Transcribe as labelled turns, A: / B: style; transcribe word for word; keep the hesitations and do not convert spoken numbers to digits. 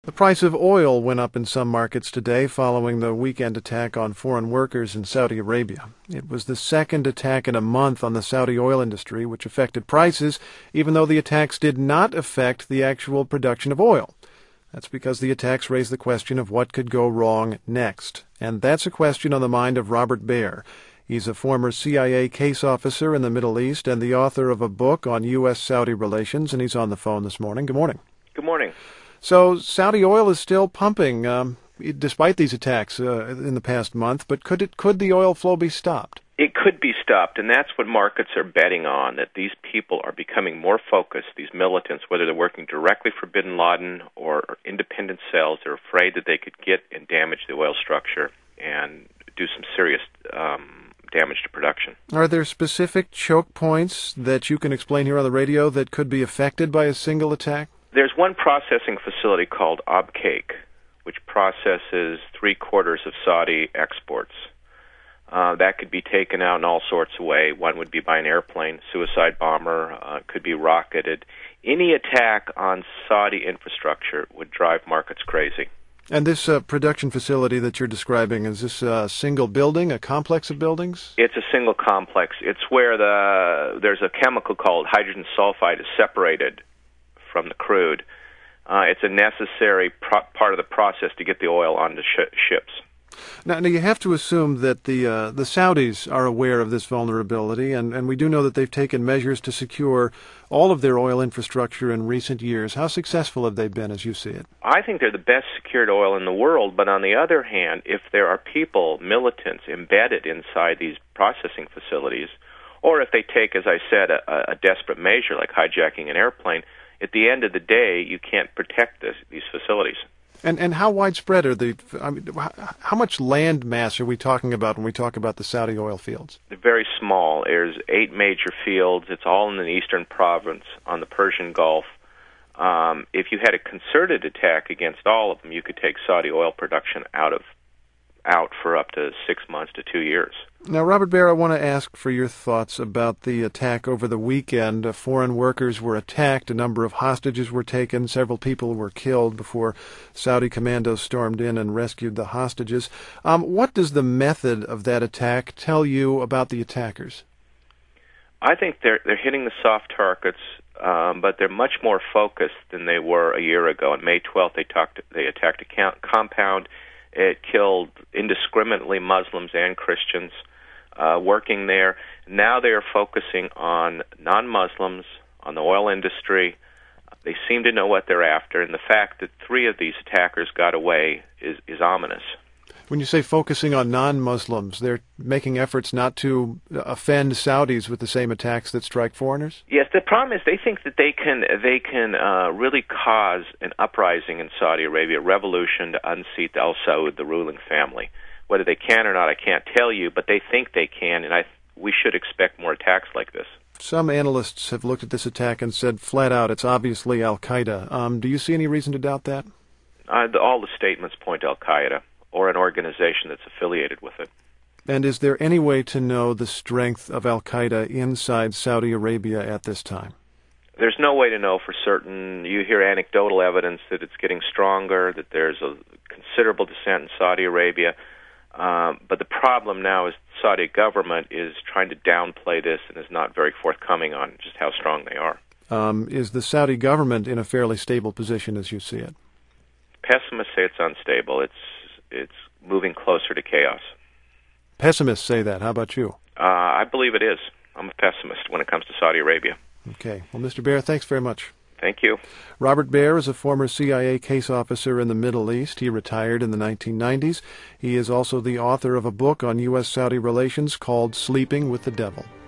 A: The price of oil went up in some markets today following the weekend attack on foreign workers in Saudi Arabia. It was the second attack in a month on the Saudi oil industry, which affected prices, even though the attacks did not affect the actual production of oil. That's because the attacks raised the question of what could go wrong next. And that's a question on the mind of Robert Baer. He's a former C I A case officer in the Middle East and the author of a book on U S Saudi relations, and he's on the phone this morning. Good morning.
B: Good morning.
A: So Saudi oil is still pumping, um, despite these attacks uh, in the past month, but could it could the oil flow be stopped?
B: It could be stopped, and that's what markets are betting on, that these people are becoming more focused, these militants, whether they're working directly for bin Laden or independent cells. They're afraid that they could get and damage the oil structure and do some serious um, damage to production.
A: Are there specific choke points that you can explain here on the radio that could be affected by a single attack?
B: There's one processing facility called Abqaiq, which processes three-quarters of Saudi exports. Uh, that could be taken out in all sorts of ways. One would be by an airplane, suicide bomber, uh, could be rocketed. Any attack on Saudi infrastructure would drive markets crazy.
A: And this uh, production facility that you're describing, is this a single building, a complex of buildings?
B: It's a single complex. It's where the there's a chemical called hydrogen sulfide is separated from the crude. Uh, it's a necessary pro- part of the process to get the oil onto sh- ships.
A: Now, now, you have to assume that the uh, the Saudis are aware of this vulnerability, and, and we do know that they've taken measures to secure all of their oil infrastructure in recent years. How successful have they been, as you see it?
B: I think they're the best secured oil in the world, but on the other hand, if there are people, militants, embedded inside these processing facilities, or if they take, as I said, a, a desperate measure like hijacking an airplane, at the end of the day, you can't protect this, these facilities.
A: And and how widespread are the? I mean, how much land mass are we talking about when we talk about the Saudi oil fields?
B: They're very small. There's eight major fields. It's all in the eastern province on the Persian Gulf. Um, if you had a concerted attack against all of them, you could take Saudi oil production out of out for up to six months to two years.
A: Now, Robert Baer, I want to ask for your thoughts about the attack over the weekend. Uh, foreign workers were attacked, a number of hostages were taken, several people were killed before Saudi commandos stormed in and rescued the hostages. Um, what does the method of that attack tell you about the attackers?
B: I think they're they're hitting the soft targets, um, but they're much more focused than they were a year ago. On May twelfth, they talked they attacked a count, compound. It killed indiscriminately Muslims and Christians uh, working there. Now they are focusing on non-Muslims, on the oil industry. They seem to know what they're after, and the fact that three of these attackers got away is, is ominous.
A: When you say focusing on non-Muslims, they're making efforts not to offend Saudis with the same attacks that strike foreigners?
B: Yes, the problem is they think that they can they can uh, really cause an uprising in Saudi Arabia, a revolution to unseat Al Saud, the ruling family. Whether they can or not, I can't tell you, but they think they can, and I we should expect more attacks like this.
A: Some analysts have looked at this attack and said flat out it's obviously Al-Qaeda. Um, do you see any reason to doubt that?
B: Uh, the, all the statements point to Al-Qaeda or an organization that's affiliated with it.
A: And is there any way to know the strength of Al-Qaeda inside Saudi Arabia at this time?
B: There's no way to know for certain. You hear anecdotal evidence that it's getting stronger, that there's a considerable dissent in Saudi Arabia. Um, but the problem now is the Saudi government is trying to downplay this and is not very forthcoming on just how strong they are.
A: Um, is the Saudi government in a fairly stable position as you see it?
B: Pessimists say it's unstable. It's it's moving closer to chaos.
A: Pessimists say that. How about you?
B: Uh, I believe it is. I'm a pessimist when it comes to Saudi Arabia.
A: Okay. Well, Mister Baer, thanks very much.
B: Thank you.
A: Robert Baer is a former C I A case officer in the Middle East. He retired in the nineteen nineties. He is also the author of a book on U S Saudi relations called Sleeping with the Devil.